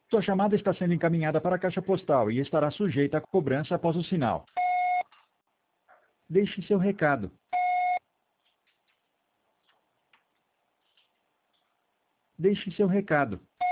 Sua chamada está sendo encaminhada para a caixa postal e estará sujeita a cobrança após o sinal. Deixe seu recado. Deixe seu recado.